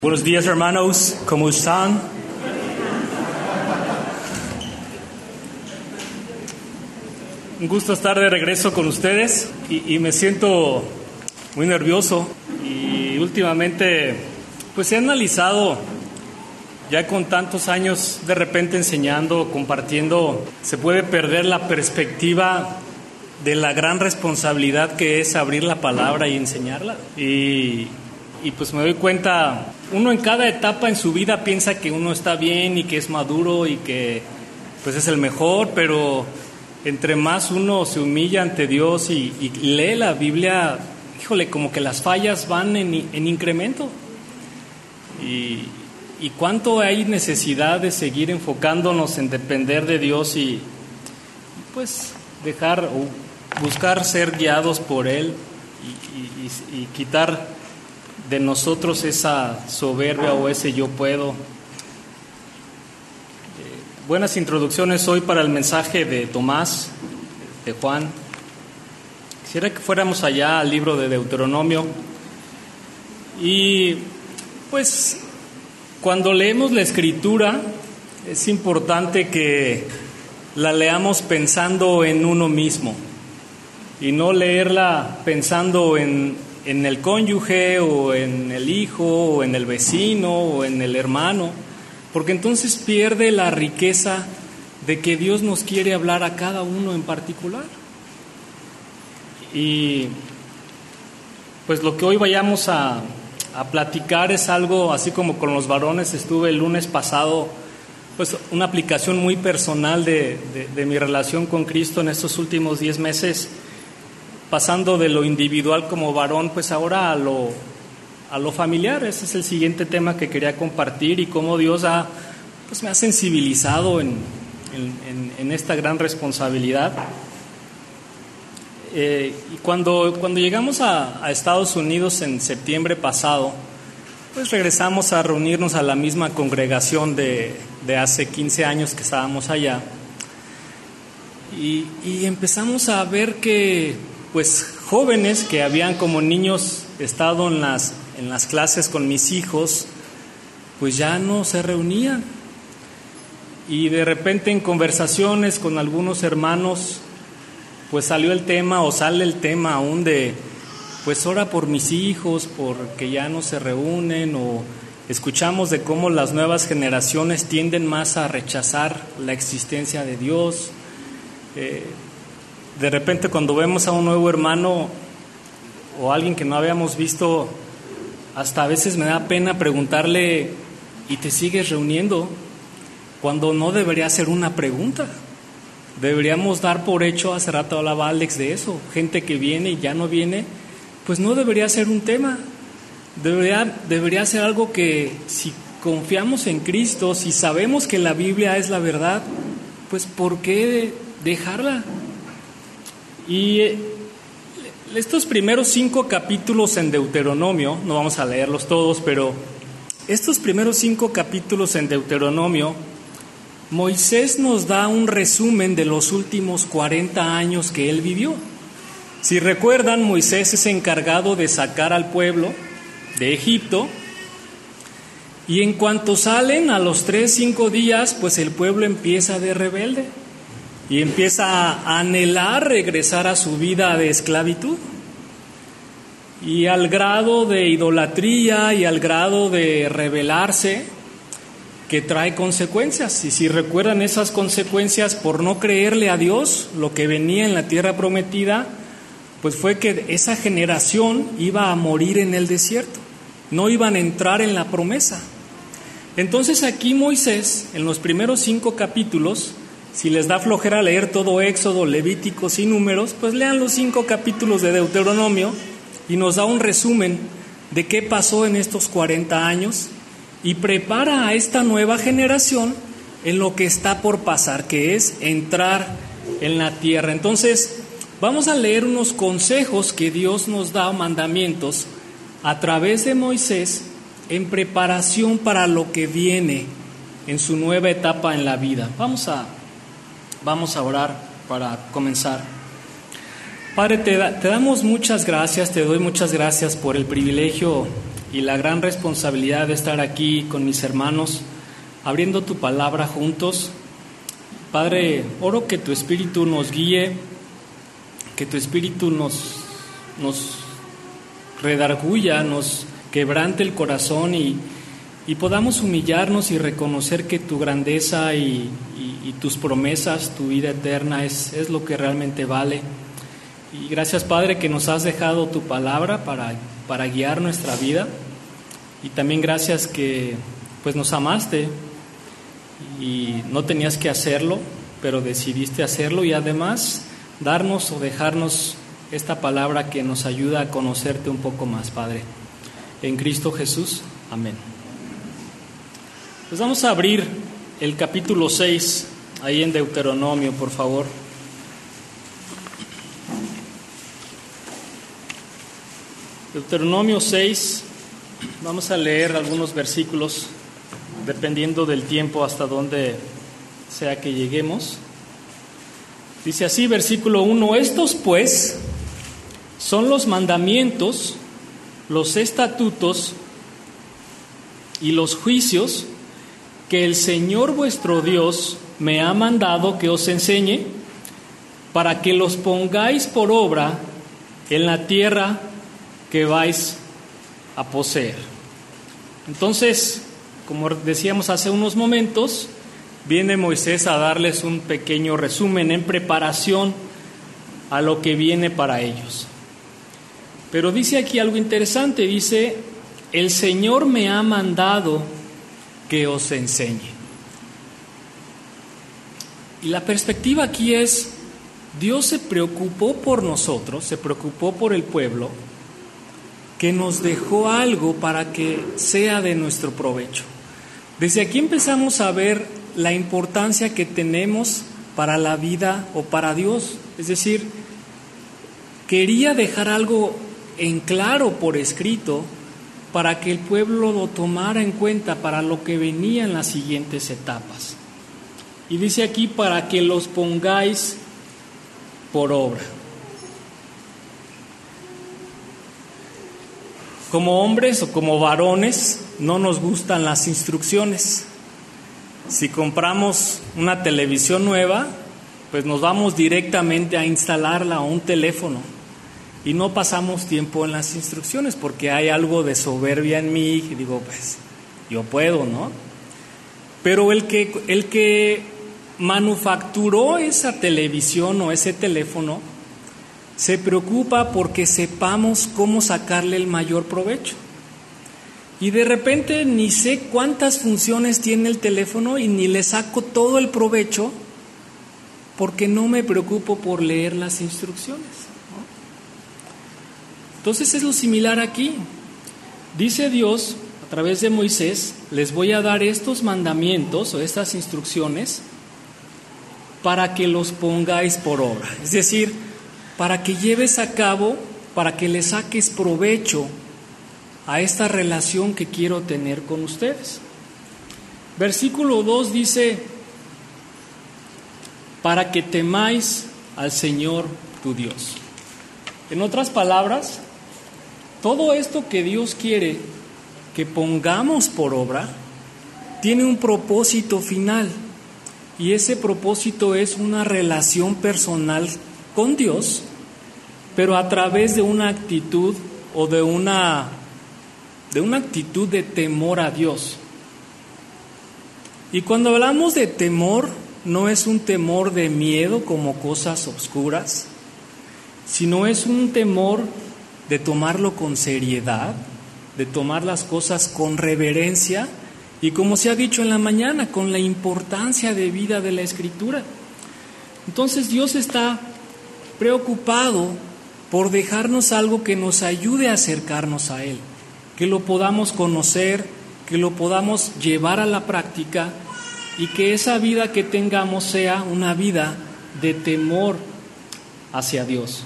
Buenos días, hermanos, ¿cómo están? Un gusto estar de regreso con ustedes y me siento muy nervioso y últimamente pues he analizado, ya con tantos años de repente enseñando, compartiendo, se puede perder la perspectiva de la gran responsabilidad que es abrir la palabra y enseñarla. Y pues me doy cuenta, uno en cada etapa en su vida piensa que uno está bien y que es maduro y que pues es el mejor, pero entre más uno se humilla ante Dios y lee la Biblia, híjole, como que las fallas van en incremento. Y cuánto hay necesidad de seguir enfocándonos en depender de Dios y pues dejar o buscar ser guiados por Él y quitar de nosotros esa soberbia o ese yo puedo. Buenas introducciones hoy para el mensaje de Tomás, de Juan. Quisiera que fuéramos allá al libro de Deuteronomio y pues cuando leemos la Escritura es importante que la leamos pensando en uno mismo y no leerla pensando en el cónyuge o en el hijo o en el vecino o en el hermano, porque entonces pierde la riqueza de que Dios nos quiere hablar a cada uno en particular. Y pues lo que hoy vayamos a platicar es algo así como con los varones. Estuve el lunes pasado, pues una aplicación muy personal de mi relación con Cristo en estos últimos 10 meses, pasando de lo individual como varón, pues ahora a lo familiar. Ese es el siguiente tema que quería compartir y cómo Dios me ha sensibilizado en esta gran responsabilidad. Y cuando llegamos a Estados Unidos en septiembre pasado, pues regresamos a reunirnos a la misma congregación de hace 15 años que estábamos allá. Y empezamos a ver que pues jóvenes que habían como niños estado en las clases con mis hijos, pues ya no se reunían. Y de repente en conversaciones con algunos hermanos, pues salió el tema o sale el tema aún de, pues ora por mis hijos porque ya no se reúnen, o escuchamos de cómo las nuevas generaciones tienden más a rechazar la existencia de Dios. De repente cuando vemos a un nuevo hermano o alguien que no habíamos visto, hasta a veces me da pena preguntarle, ¿y te sigues reuniendo? Cuando no debería ser una pregunta. Deberíamos dar por hecho, hace rato hablaba Alex de eso, gente que viene y ya no viene, pues no debería ser un tema. Debería ser algo que, si confiamos en Cristo, si sabemos que la Biblia es la verdad, pues ¿por qué dejarla? Y estos primeros 5 capítulos en Deuteronomio, no vamos a leerlos todos, pero estos primeros 5 capítulos en Deuteronomio, Moisés nos da un resumen de los últimos 40 años que él vivió. Si recuerdan, Moisés es encargado de sacar al pueblo de Egipto, y en cuanto salen a los 3-5 días, pues el pueblo empieza de rebelde y empieza a anhelar regresar a su vida de esclavitud, y al grado de idolatría y al grado de rebelarse que trae consecuencias. Y si recuerdan, esas consecuencias por no creerle a Dios lo que venía en la tierra prometida, pues fue que esa generación iba a morir en el desierto, no iban a entrar en la promesa. Entonces aquí Moisés, en los primeros 5 capítulos, si les da flojera leer todo Éxodo, Levíticos y Números, pues lean los 5 capítulos de Deuteronomio y nos da un resumen de qué pasó en estos 40 años y prepara a esta nueva generación en lo que está por pasar, que es entrar en la tierra. Entonces, vamos a leer unos consejos que Dios nos da, mandamientos, a través de Moisés, en preparación para lo que viene en su nueva etapa en la vida. Vamos a orar para comenzar. Padre, te damos muchas gracias, te doy muchas gracias por el privilegio y la gran responsabilidad de estar aquí con mis hermanos, abriendo tu palabra juntos. Padre, oro que tu Espíritu nos guíe, que tu Espíritu nos redarguya, nos quebrante el corazón y podamos humillarnos y reconocer que tu grandeza y tus promesas, tu vida eterna es lo que realmente vale. Y gracias, Padre, que nos has dejado tu palabra para guiar nuestra vida. Y también gracias que pues nos amaste y no tenías que hacerlo, pero decidiste hacerlo, y además darnos o dejarnos esta palabra que nos ayuda a conocerte un poco más, Padre. En Cristo Jesús, amén. Pues vamos a abrir el capítulo 6, ahí en Deuteronomio, por favor. Deuteronomio 6, vamos a leer algunos versículos, dependiendo del tiempo hasta donde sea que lleguemos. Dice así, versículo 1: estos pues son los mandamientos, los estatutos y los juicios que el Señor vuestro Dios me ha mandado que os enseñe, para que los pongáis por obra en la tierra que vais a poseer. Entonces, como decíamos hace unos momentos, viene Moisés a darles un pequeño resumen en preparación a lo que viene para ellos. Pero dice aquí algo interesante, dice: el Señor me ha mandado que os enseñe. Y la perspectiva aquí es, Dios se preocupó por nosotros, se preocupó por el pueblo, que nos dejó algo para que sea de nuestro provecho. Desde aquí empezamos a ver la importancia que tenemos para la vida o para Dios. Es decir, quería dejar algo en claro por escrito para que el pueblo lo tomara en cuenta para lo que venía en las siguientes etapas. Y dice aquí, para que los pongáis por obra. Como hombres o como varones no nos gustan las instrucciones. Si compramos una televisión nueva, pues nos vamos directamente a instalarla a un teléfono y no pasamos tiempo en las instrucciones porque hay algo de soberbia en mí y digo, pues yo puedo, ¿no? Pero el que manufacturó esa televisión o ese teléfono se preocupa porque sepamos cómo sacarle el mayor provecho. Y de repente ni sé cuántas funciones tiene el teléfono y ni le saco todo el provecho porque no me preocupo por leer las instrucciones, ¿no? Entonces es lo similar aquí. Dice Dios a través de Moisés: les voy a dar estos mandamientos o estas instrucciones para que los pongáis por obra. Es decir, para que lleves a cabo, para que le saques provecho a esta relación que quiero tener con ustedes. Versículo 2 dice: para que temáis al Señor tu Dios. En otras palabras, todo esto que Dios quiere que pongamos por obra tiene un propósito final, y ese propósito es una relación personal con Dios, pero a través de una actitud o de una actitud de temor a Dios. Y cuando hablamos de temor, no es un temor de miedo como cosas oscuras, sino es un temor de tomarlo con seriedad, de tomar las cosas con reverencia y, como se ha dicho en la mañana, con la importancia de vida de la Escritura. Entonces Dios está preocupado por dejarnos algo que nos ayude a acercarnos a Él, que lo podamos conocer, que lo podamos llevar a la práctica y que esa vida que tengamos sea una vida de temor hacia Dios.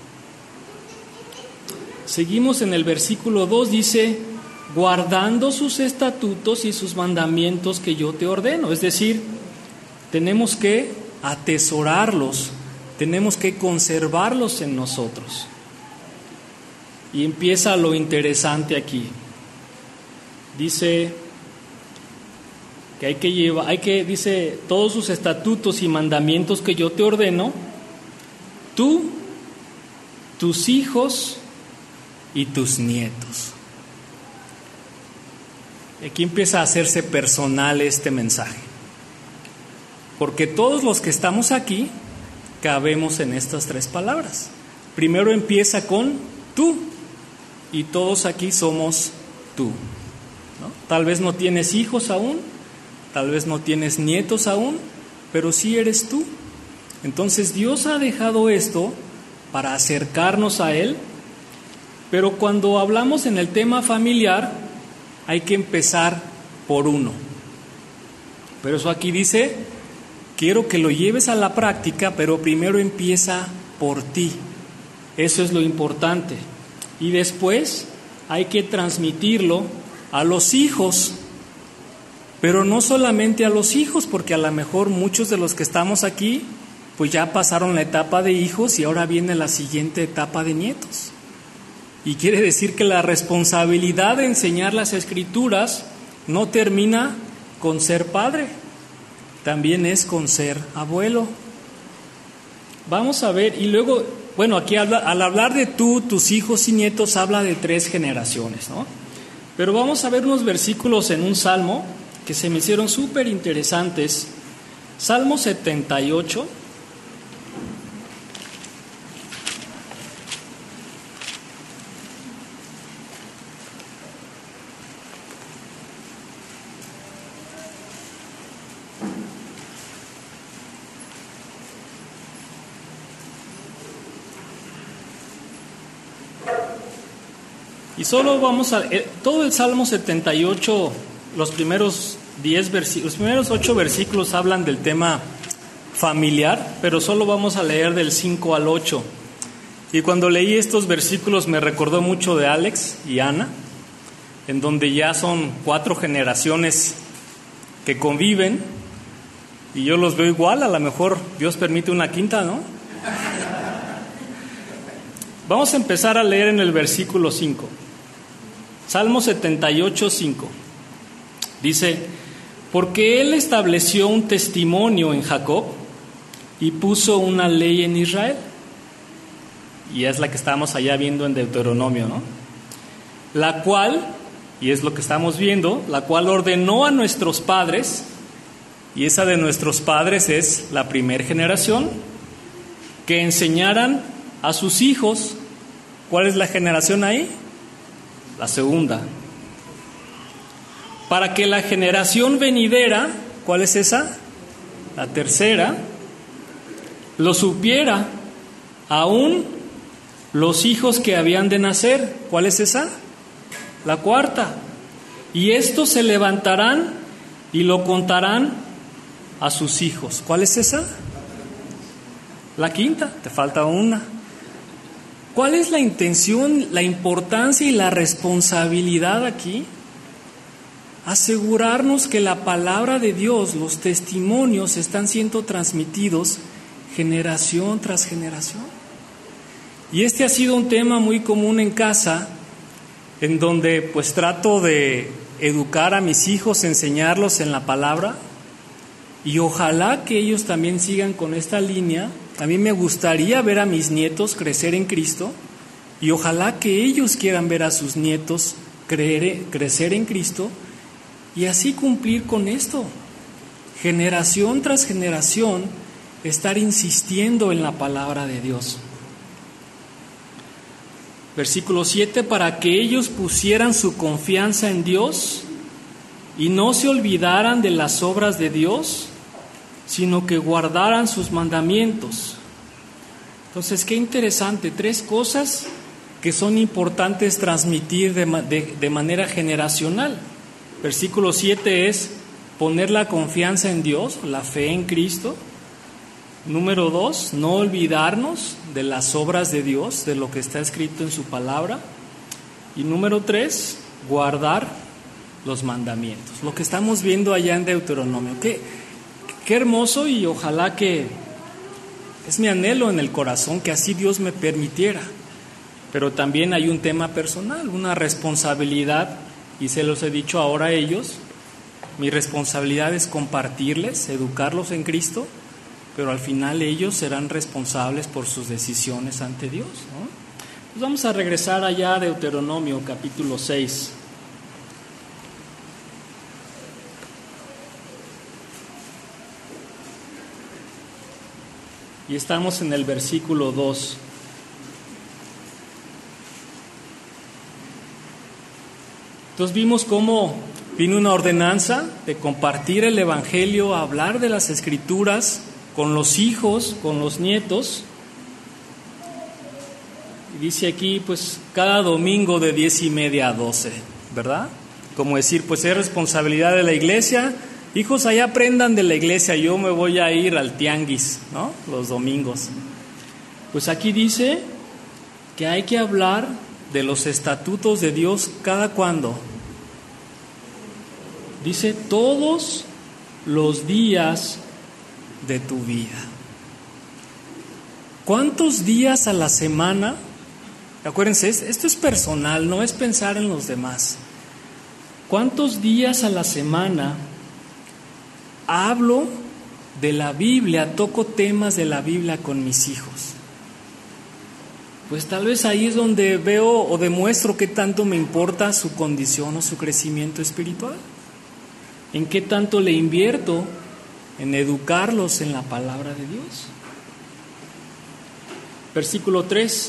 Seguimos en el versículo 2, dice: guardando sus estatutos y sus mandamientos que yo te ordeno. Es decir, tenemos que atesorarlos, tenemos que conservarlos en nosotros. Y empieza lo interesante aquí. dice que dice, todos sus estatutos y mandamientos que yo te ordeno, tú, tus hijos y tus nietos. Aquí empieza a hacerse personal este mensaje, porque todos los que estamos aquí cabemos en estas tres palabras. Primero empieza con tú, y todos aquí somos tú, ¿no? Tal vez no tienes hijos aún, tal vez no tienes nietos aún, pero sí eres tú. Entonces Dios ha dejado esto para acercarnos a Él, pero cuando hablamos en el tema familiar hay que empezar por uno. Pero eso aquí dice, quiero que lo lleves a la práctica, pero primero empieza por ti. Eso es lo importante. Y después hay que transmitirlo a los hijos, pero no solamente a los hijos, porque a lo mejor muchos de los que estamos aquí pues ya pasaron la etapa de hijos y ahora viene la siguiente etapa de nietos. Y quiere decir que la responsabilidad de enseñar las Escrituras no termina con ser padre, también es con ser abuelo. Vamos a ver, y luego, bueno, aquí al hablar de tú, tus hijos y nietos, habla de 3 generaciones, ¿no? Pero vamos a ver unos versículos en un salmo que se me hicieron súper interesantes. Salmo 78. Y solo vamos a todo el Salmo 78, los primeros 8 versículos hablan del tema familiar, pero solo vamos a leer del 5 al 8. Y cuando leí estos versículos me recordó mucho de Alex y Ana, en donde ya son 4 generaciones que conviven, y yo los veo igual, a lo mejor Dios permite una quinta, ¿no? Vamos a empezar a leer en el versículo 5. Salmo 78, 5. Dice, porque Él estableció un testimonio en Jacob y puso una ley en Israel. Y es la que estamos allá viendo en Deuteronomio, ¿no? La cual, y es lo que estamos viendo, la cual ordenó a nuestros padres, y esa de nuestros padres es la primera generación, que enseñaran a sus hijos. ¿Cuál es la generación ahí? La segunda. Para que la generación venidera, ¿cuál es esa? La tercera, lo supiera, aún los hijos que habían de nacer. ¿Cuál es esa? La cuarta. Y estos se levantarán y lo contarán a sus hijos. ¿Cuál es esa? La quinta. Te falta una. ¿Cuál es la intención, la importancia y la responsabilidad aquí? Asegurarnos que la palabra de Dios, los testimonios, están siendo transmitidos generación tras generación. Y este ha sido un tema muy común en casa, en donde pues trato de educar a mis hijos, enseñarlos en la palabra, y ojalá que ellos también sigan con esta línea. A mí me gustaría ver a mis nietos crecer en Cristo, y ojalá que ellos quieran ver a sus nietos crecer en Cristo, y así cumplir con esto, generación tras generación, estar insistiendo en la palabra de Dios. Versículo 7, para que ellos pusieran su confianza en Dios y no se olvidaran de las obras de Dios, sino que guardaran sus mandamientos. Entonces, qué interesante, 3 cosas que son importantes transmitir de manera generacional. Versículo 7 es poner la confianza en Dios, la fe en Cristo. Número 2, no olvidarnos de las obras de Dios, de lo que está escrito en su palabra. Y número 3, guardar los mandamientos. Lo que estamos viendo allá en Deuteronomio. Qué hermoso, y ojalá que es mi anhelo en el corazón que así Dios me permitiera. Pero también hay un tema personal, una responsabilidad y se los he dicho ahora a ellos. Mi responsabilidad es compartirles, educarlos en Cristo, pero al final ellos serán responsables por sus decisiones ante Dios, ¿no? Pues vamos a regresar allá a Deuteronomio capítulo 6. Y estamos en el versículo 2. Entonces vimos cómo vino una ordenanza de compartir el Evangelio, hablar de las Escrituras con los hijos, con los nietos. Y dice aquí, pues, cada domingo de 10:30 a 12, ¿verdad? Como decir, pues es responsabilidad de la iglesia. Hijos, allá aprendan de la iglesia, yo me voy a ir al tianguis, ¿no? Los domingos. Pues aquí dice que hay que hablar de los estatutos de Dios cada cuándo. Dice todos los días de tu vida. ¿Cuántos días a la semana? Acuérdense, esto es personal, no es pensar en los demás. ¿Cuántos días a la semana hablo de la Biblia, toco temas de la Biblia con mis hijos? Pues tal vez ahí es donde veo o demuestro qué tanto me importa su condición o su crecimiento espiritual. ¿En qué tanto le invierto en educarlos en la palabra de Dios? Versículo 3.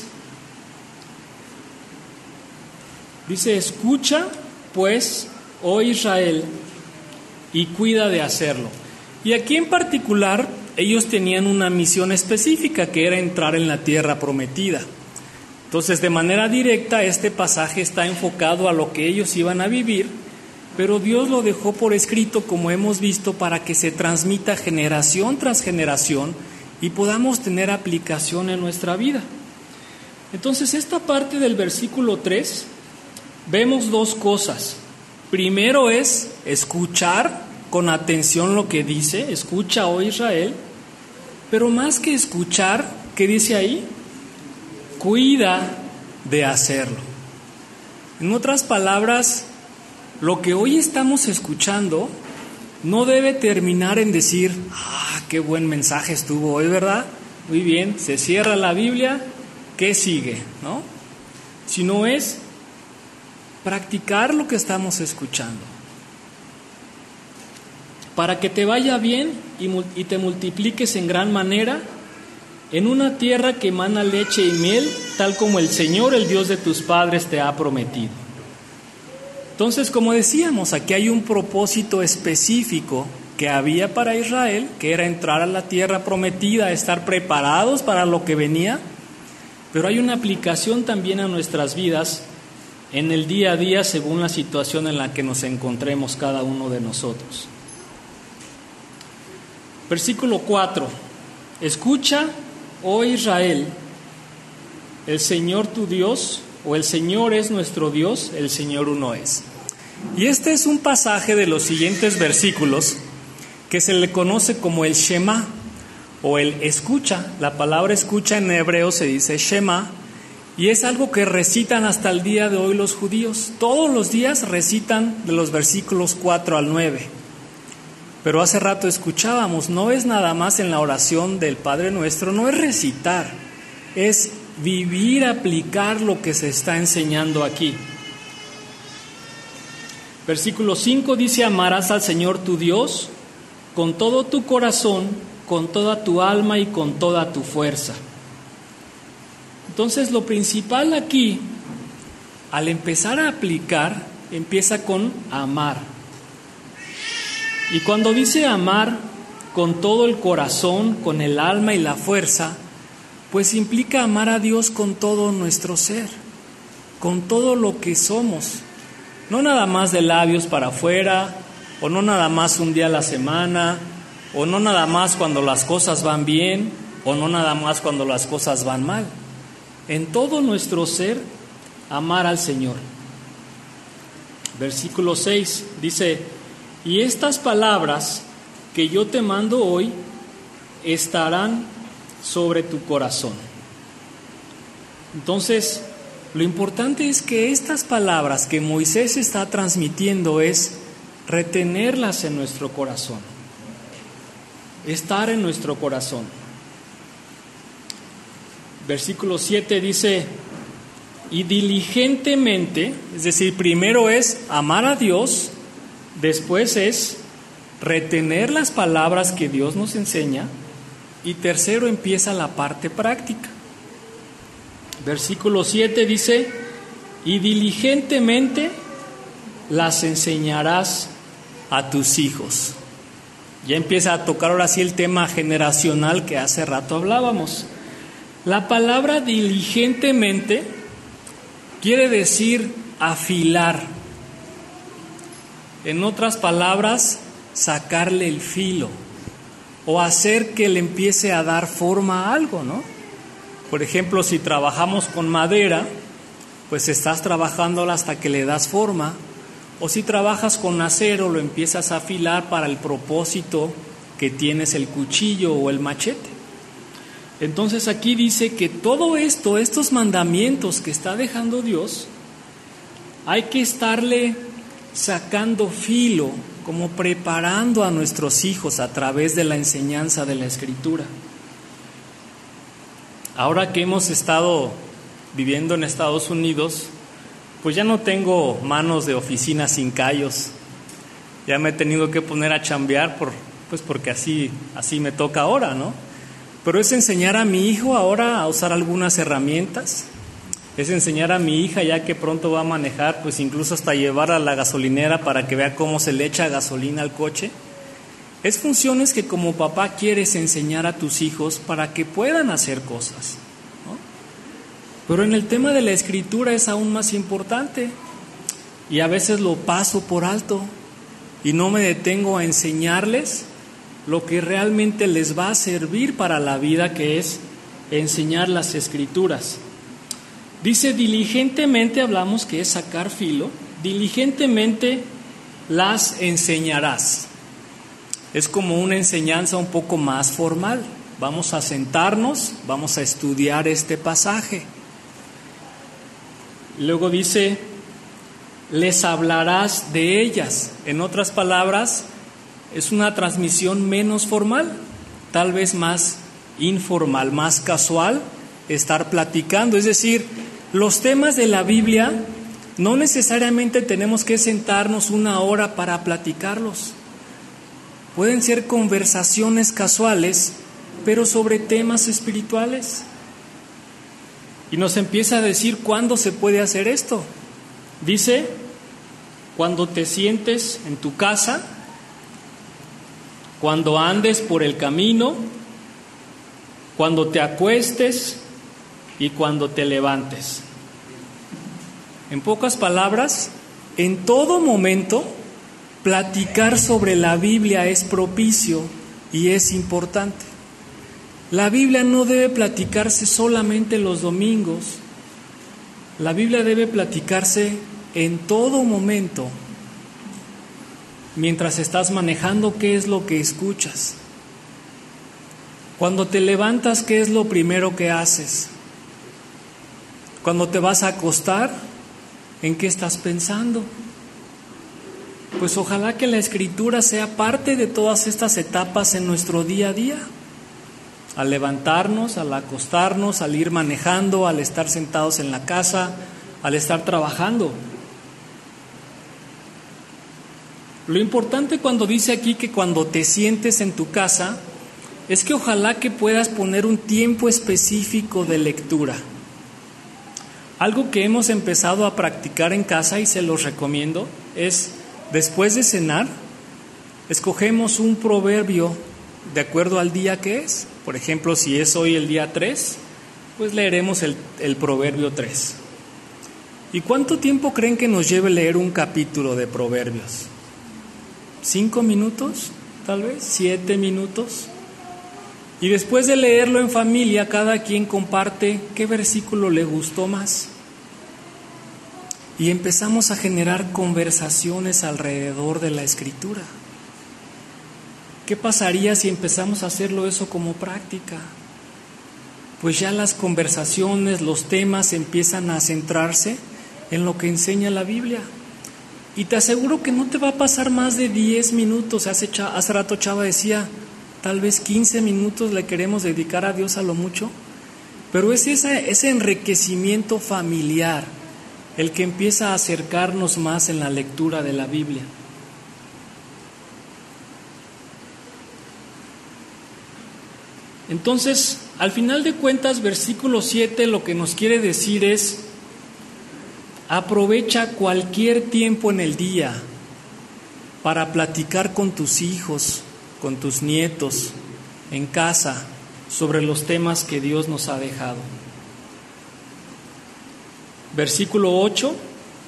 Dice, escucha pues, oh Israel, y cuida de hacerlo. Y aquí en particular, ellos tenían una misión específica, que era entrar en la tierra prometida. Entonces, de manera directa, este pasaje está enfocado a lo que ellos iban a vivir, pero Dios lo dejó por escrito, como hemos visto, para que se transmita generación tras generación y podamos tener aplicación en nuestra vida. Entonces, esta parte del versículo 3, vemos dos cosas. Primero es escuchar con atención lo que dice, escucha, oh Israel, pero más que escuchar, ¿qué dice ahí? Cuida de hacerlo. En otras palabras, lo que hoy estamos escuchando no debe terminar en decir, qué buen mensaje estuvo hoy, ¿verdad? Muy bien, se cierra la Biblia, ¿qué sigue? ¿No? Sino es practicar lo que estamos escuchando, para que te vaya bien y te multipliques en gran manera en una tierra que emana leche y miel, tal como el Señor, el Dios de tus padres, te ha prometido. Entonces, como decíamos, aquí hay un propósito específico que había para Israel, que era entrar a la tierra prometida, estar preparados para lo que venía, pero hay una aplicación también a nuestras vidas en el día a día, según la situación en la que nos encontremos cada uno de nosotros. Versículo 4. Escucha, oh Israel, el Señor tu Dios, o el Señor es nuestro Dios, el Señor uno es. Y este es un pasaje de los siguientes versículos que se le conoce como el Shema, o el escucha. La palabra escucha en hebreo se dice Shema, y es algo que recitan hasta el día de hoy los judíos. Todos los días recitan de los versículos 4 al 9. Pero hace rato escuchábamos, no es nada más en la oración del Padre Nuestro, no es recitar, es vivir, aplicar lo que se está enseñando aquí. Versículo 5 dice, amarás al Señor tu Dios con todo tu corazón, con toda tu alma y con toda tu fuerza. Entonces, lo principal aquí, al empezar a aplicar, empieza con amar. Y cuando dice amar con todo el corazón, con el alma y la fuerza, pues implica amar a Dios con todo nuestro ser, con todo lo que somos. No nada más de labios para afuera, o no nada más un día a la semana, o no nada más cuando las cosas van bien, o no nada más cuando las cosas van mal. En todo nuestro ser, amar al Señor. Versículo 6 dice, y estas palabras que yo te mando hoy estarán sobre tu corazón. Entonces, Lo importante es que estas palabras que Moisés está transmitiendo es retenerlas en nuestro corazón, estar en nuestro corazón. Versículo 7 dice, y diligentemente, es decir, primero es amar a Dios, después es retener las palabras que Dios nos enseña, y tercero empieza la parte práctica. Versículo 7 dice, y diligentemente las enseñarás a tus hijos. Ya empieza a tocar ahora sí el tema generacional que hace rato hablábamos. La palabra diligentemente quiere decir afilar. En otras palabras, sacarle el filo o hacer que le empiece a dar forma a algo, ¿no? Por ejemplo, si trabajamos con madera, pues estás trabajándola hasta que le das forma. O si trabajas con acero, lo empiezas a afilar para el propósito que tienes el cuchillo o el machete. Entonces aquí dice que todo esto, estos mandamientos que está dejando Dios, hay que estarle sacando filo, como preparando a nuestros hijos a través de la enseñanza de la Escritura. Ahora que hemos estado viviendo en Estados Unidos, pues ya no tengo manos de oficina sin callos. Ya me he tenido que poner a chambear porque así me toca ahora, ¿no? Pero es enseñar a mi hijo ahora a usar algunas herramientas. Es enseñar a mi hija, ya que pronto va a manejar, pues incluso hasta llevar a la gasolinera para que vea cómo se le echa gasolina al coche. Es funciones que como papá quieres enseñar a tus hijos para que puedan hacer cosas, ¿no? Pero en el tema de la Escritura es aún más importante y a veces lo paso por alto y no me detengo a enseñarles lo que realmente les va a servir para la vida, que es enseñar las Escrituras. Dice diligentemente, hablamos que es sacar filo, diligentemente las enseñarás. Es como una enseñanza un poco más formal. Vamos a sentarnos, vamos a estudiar este pasaje. Luego dice, les hablarás de ellas. En otras palabras, es una transmisión menos formal, tal vez más informal, más casual, estar platicando. Es decir, los temas de la Biblia no necesariamente tenemos que sentarnos una hora para platicarlos. Pueden ser conversaciones casuales, pero sobre temas espirituales. Y nos empieza a decir cuándo se puede hacer esto. Dice, cuando te sientes en tu casa, cuando andes por el camino, cuando te acuestes y cuando te levantes. En pocas palabras, en todo momento, platicar sobre la Biblia es propicio y es importante. La Biblia no debe platicarse solamente los domingos. La Biblia debe platicarse en todo momento. Mientras estás manejando, ¿qué es lo que escuchas? Cuando te levantas, ¿qué es lo primero que haces? Cuando te vas a acostar, ¿en qué estás pensando? Pues ojalá que la Escritura sea parte de todas estas etapas en nuestro día a día. Al levantarnos, al acostarnos, al ir manejando, al estar sentados en la casa, al estar trabajando. Lo importante cuando dice aquí que cuando te sientes en tu casa, es que ojalá que puedas poner un tiempo específico de lectura. Algo que hemos empezado a practicar en casa y se los recomiendo es, después de cenar, escogemos un proverbio de acuerdo al día que es. Por ejemplo, si es hoy el día 3, pues leeremos el proverbio 3. ¿Y cuánto tiempo creen que nos lleve leer un capítulo de Proverbios? ¿5 minutos? Tal vez, 7 minutos. Y después de leerlo en familia, cada quien comparte qué versículo le gustó más. Y empezamos a generar conversaciones alrededor de la Escritura. ¿Qué pasaría si empezamos a hacerlo eso como práctica? pues ya las conversaciones, los temas empiezan a centrarse en lo que enseña la Biblia. Y te aseguro que no te va a pasar más de 10 minutos. Hace rato Chava decía, tal vez 15 minutos le queremos dedicar a Dios a lo mucho. Pero es ese enriquecimiento familiar el que empieza a acercarnos más en la lectura de la Biblia. Entonces, al final de cuentas, versículo 7 lo que nos quiere decir es: aprovecha cualquier tiempo en el día para platicar con tus hijos, con tus nietos, en casa, sobre los temas que Dios nos ha dejado. Versículo 8,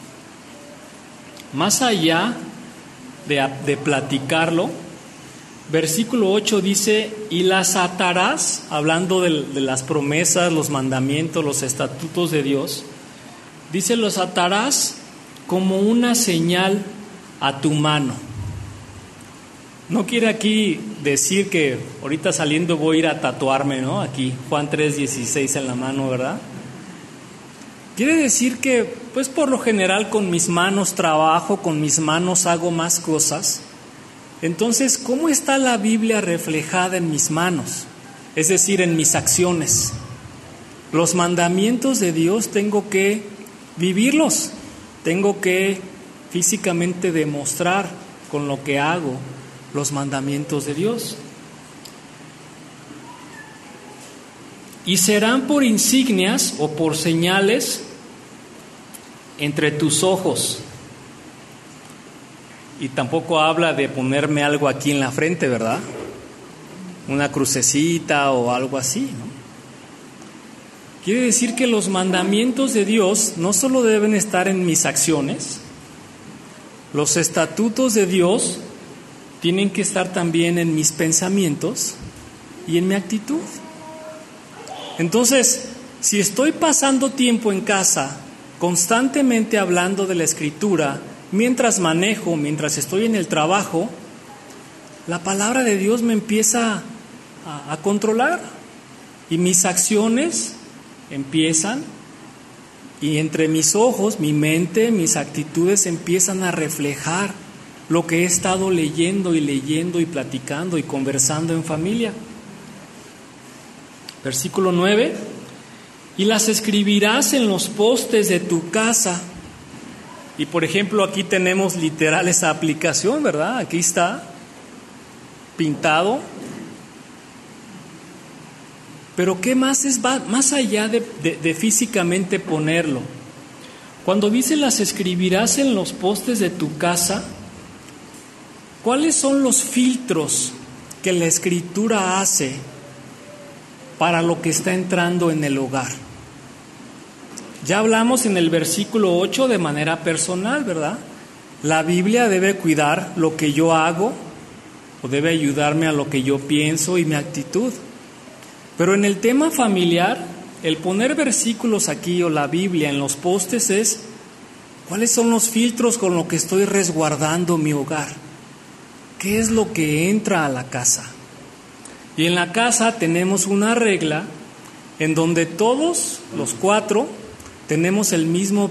más allá de platicarlo, versículo 8 dice: y las atarás, hablando de las promesas, los mandamientos, los estatutos de Dios. Dice, los atarás como una señal a tu mano. No quiere aquí decir que ahorita saliendo voy a ir a tatuarme, ¿no? Aquí, Juan 3:16 en la mano, ¿verdad? Quiere decir que, pues por lo general con mis manos trabajo, con mis manos hago más cosas. Entonces, ¿cómo está la Biblia reflejada en mis manos? Es decir, en mis acciones. Los mandamientos de Dios tengo que vivirlos, tengo que físicamente demostrar con lo que hago los mandamientos de Dios. Y serán por insignias o por señales entre tus ojos. Y tampoco habla de ponerme algo aquí en la frente, ¿verdad? Una crucecita o algo así, ¿no? Quiere decir que los mandamientos de Dios no solo deben estar en mis acciones, los estatutos de Dios tienen que estar también en mis pensamientos y en mi actitud. Entonces, si estoy pasando tiempo en casa, constantemente hablando de la Escritura, mientras manejo, mientras estoy en el trabajo, la palabra de Dios me empieza a controlar y mis acciones empiezan, y entre mis ojos, mi mente, mis actitudes empiezan a reflejar lo que he estado leyendo y platicando y conversando en familia. Versículo 9: y las escribirás en los postes de tu casa. Y por ejemplo, aquí tenemos literal esa aplicación, ¿verdad? Aquí está pintado. Pero ¿qué más es más allá de físicamente ponerlo? Cuando dice las escribirás en los postes de tu casa, ¿cuáles son los filtros que la Escritura hace para lo que está entrando en el hogar? Ya hablamos en el versículo 8 de manera personal, ¿verdad? La Biblia debe cuidar lo que yo hago o debe ayudarme a lo que yo pienso y mi actitud. Pero en el tema familiar, el poner versículos aquí o la Biblia en los postes es: ¿cuáles son los filtros con los que estoy resguardando mi hogar? ¿Qué es lo que entra a la casa? Y en la casa tenemos una regla en donde todos los 4 tenemos el mismo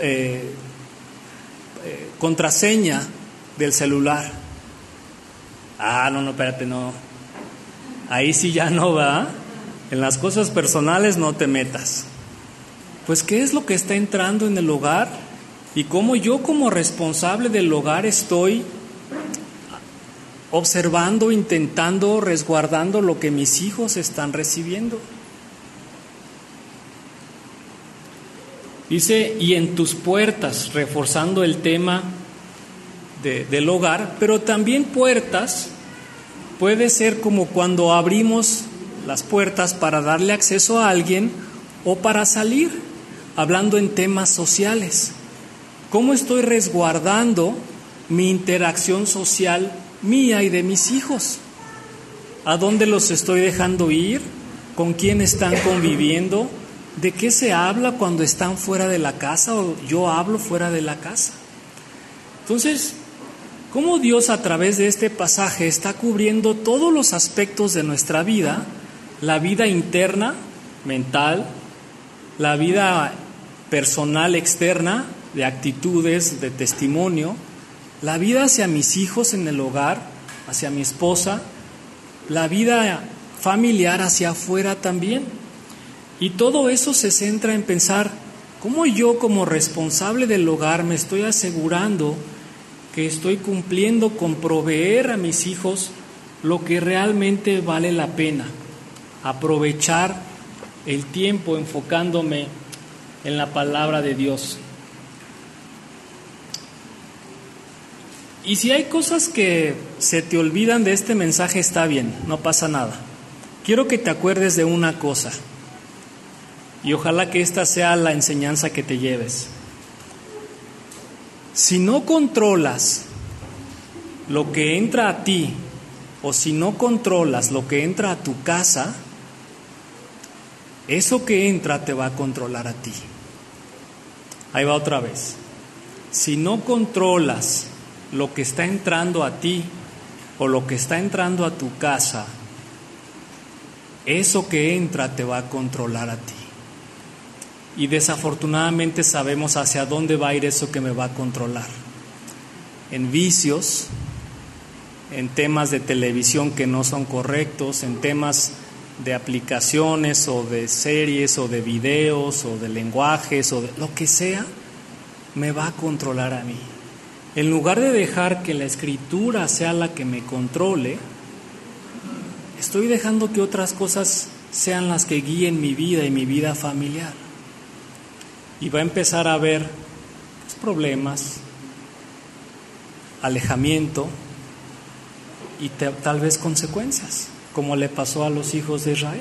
contraseña del celular. No, espérate, no. Ahí sí ya no va. En las cosas personales no te metas. Pues, ¿qué es lo que está entrando en el hogar? Y cómo yo como responsable del hogar estoy observando, intentando, resguardando lo que mis hijos están recibiendo. Dice, y en tus puertas, reforzando el tema del hogar, pero también puertas puede ser como cuando abrimos las puertas para darle acceso a alguien o para salir, hablando en temas sociales. ¿Cómo estoy resguardando mi interacción social mía y de mis hijos? ¿A dónde los estoy dejando ir? ¿Con quién están conviviendo? ¿De qué se habla cuando están fuera de la casa o yo hablo fuera de la casa? Entonces, ¿cómo Dios a través de este pasaje está cubriendo todos los aspectos de nuestra vida? La vida interna, mental, la vida personal externa, de actitudes, de testimonio, la vida hacia mis hijos en el hogar, hacia mi esposa, la vida familiar hacia afuera también. Y todo eso se centra en pensar cómo yo como responsable del hogar me estoy asegurando que estoy cumpliendo con proveer a mis hijos lo que realmente vale la pena, aprovechar el tiempo enfocándome en la palabra de Dios. Y si hay cosas que se te olvidan de este mensaje, está bien, no pasa nada. Quiero que te acuerdes de una cosa, y ojalá que esta sea la enseñanza que te lleves. Si no controlas lo que entra a ti, o si no controlas lo que entra a tu casa, eso que entra te va a controlar a ti. Ahí va otra vez. Si no controlas lo que está entrando a ti o lo que está entrando a tu casa, eso que entra te va a controlar a ti. Y desafortunadamente sabemos hacia dónde va a ir eso que me va a controlar. En vicios, en temas de televisión que no son correctos, en temas de aplicaciones o de series o de videos o de lenguajes o de lo que sea, me va a controlar a mí. En lugar de dejar que la Escritura sea la que me controle, estoy dejando que otras cosas sean las que guíen mi vida y mi vida familiar. Y va a empezar a haber problemas, alejamiento y tal vez consecuencias, como le pasó a los hijos de Israel.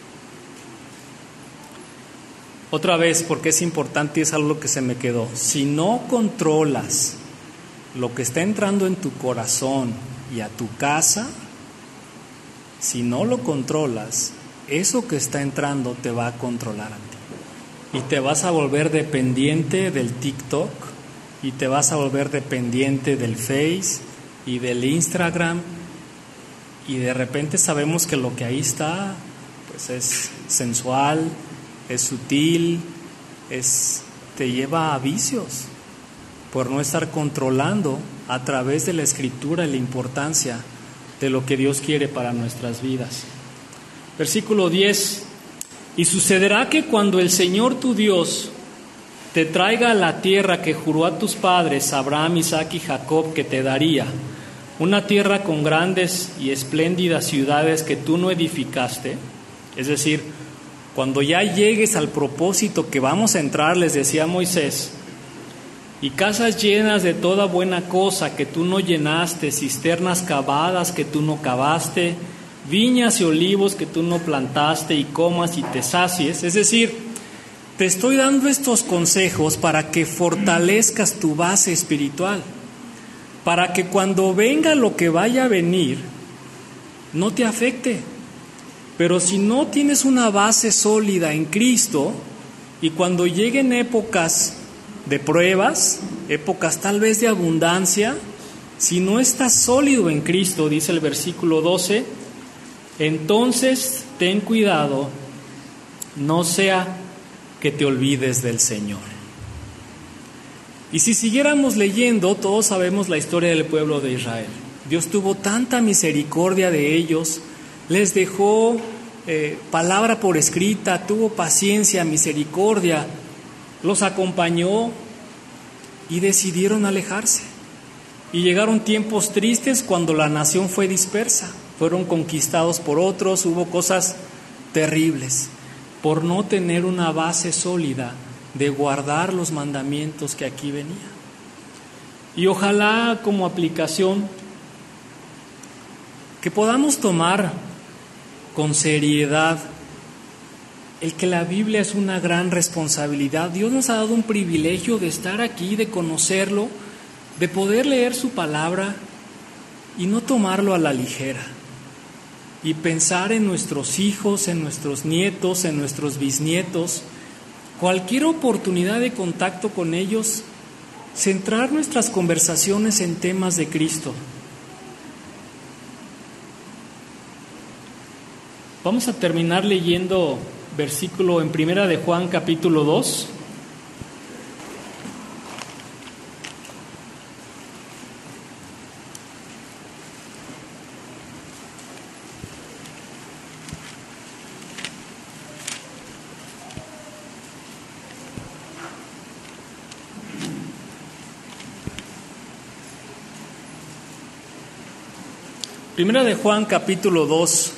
Otra vez, porque es importante y es algo que se me quedó. Si no controlas lo que está entrando en tu corazón y a tu casa, si no lo controlas, eso que está entrando te va a controlar a ti. Y te vas a volver dependiente del TikTok, y te vas a volver dependiente del Face y del Instagram, y de repente sabemos que lo que ahí está pues es sensual, es sutil, te lleva a vicios por no estar controlando a través de la Escritura la importancia de lo que Dios quiere para nuestras vidas. Versículo 10: y sucederá que cuando el Señor tu Dios te traiga a la tierra que juró a tus padres, Abraham, Isaac y Jacob, que te daría, una tierra con grandes y espléndidas ciudades que tú no edificaste, es decir, cuando ya llegues al propósito que vamos a entrar, les decía Moisés, y casas llenas de toda buena cosa que tú no llenaste, cisternas cavadas que tú no cavaste, viñas y olivos que tú no plantaste, y comas y te sacies. Es decir, te estoy dando estos consejos para que fortalezcas tu base espiritual, para que cuando venga lo que vaya a venir, no te afecte. Pero si no tienes una base sólida en Cristo, y cuando lleguen épocas de pruebas, épocas tal vez de abundancia, si no estás sólido en Cristo, dice el versículo 12, entonces ten cuidado, no sea que te olvides del Señor. Y si siguiéramos leyendo, todos sabemos la historia del pueblo de Israel. Dios tuvo tanta misericordia de ellos, les dejó palabra por escrita, tuvo paciencia, misericordia, los acompañó y decidieron alejarse. Y llegaron tiempos tristes cuando la nación fue dispersa, fueron conquistados por otros, hubo cosas terribles por no tener una base sólida de guardar los mandamientos que aquí venían. Y ojalá como aplicación que podamos tomar con seriedad el que la Biblia es una gran responsabilidad. Dios nos ha dado un privilegio de estar aquí, de conocerlo, de poder leer su palabra y no tomarlo a la ligera. Y pensar en nuestros hijos, en nuestros nietos, en nuestros bisnietos, cualquier oportunidad de contacto con ellos, centrar nuestras conversaciones en temas de Cristo. Vamos a terminar leyendo versículo en Primera de Juan capítulo 2. Primera de Juan capítulo 2.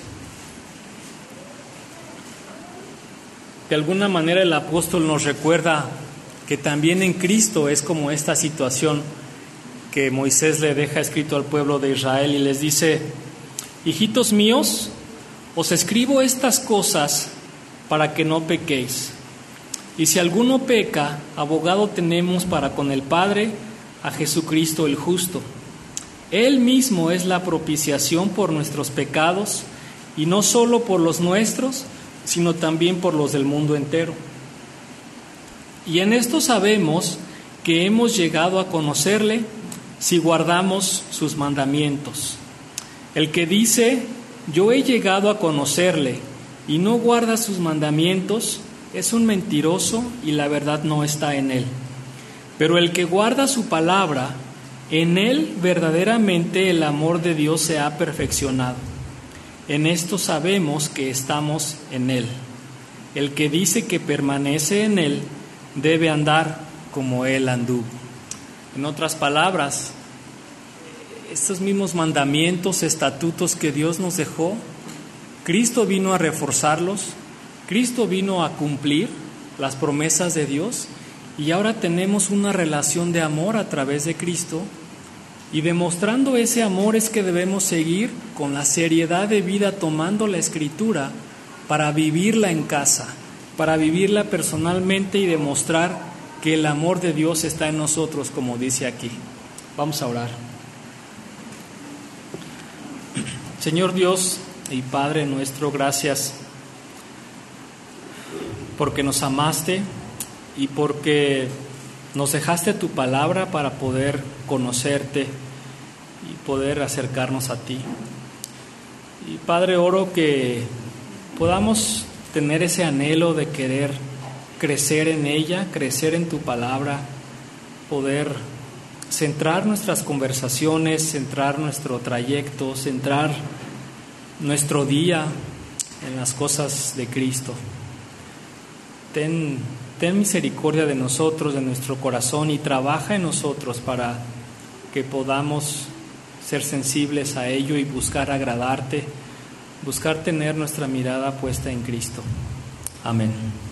De alguna manera el apóstol nos recuerda que también en Cristo es como esta situación que Moisés le deja escrito al pueblo de Israel y les dice: hijitos míos, os escribo estas cosas para que no pequéis. Y si alguno peca, abogado tenemos para con el Padre, a Jesucristo el justo. Él mismo es la propiciación por nuestros pecados, y no solo por los nuestros, sino también por los del mundo entero. Y en esto sabemos que hemos llegado a conocerle si guardamos sus mandamientos. El que dice, yo he llegado a conocerle, y no guarda sus mandamientos, es un mentiroso y la verdad no está en él. Pero el que guarda su palabra, en él verdaderamente el amor de Dios se ha perfeccionado. En esto sabemos que estamos en él. El que dice que permanece en él debe andar como él anduvo. En otras palabras, estos mismos mandamientos, estatutos que Dios nos dejó, Cristo vino a reforzarlos, Cristo vino a cumplir las promesas de Dios, y ahora tenemos una relación de amor a través de Cristo. Y demostrando ese amor es que debemos seguir con la seriedad de vida tomando la Escritura para vivirla en casa, para vivirla personalmente y demostrar que el amor de Dios está en nosotros, como dice aquí. Vamos a orar. Señor Dios y Padre nuestro, gracias porque nos amaste y porque nos dejaste tu palabra para poder conocerte y poder acercarnos a ti. Y Padre, oro que podamos tener ese anhelo de querer crecer en ella, crecer en tu palabra, poder centrar nuestras conversaciones, centrar nuestro trayecto, centrar nuestro día en las cosas de Cristo. Ten misericordia de nosotros, de nuestro corazón, y trabaja en nosotros para que podamos ser sensibles a ello y buscar agradarte, buscar tener nuestra mirada puesta en Cristo. Amén.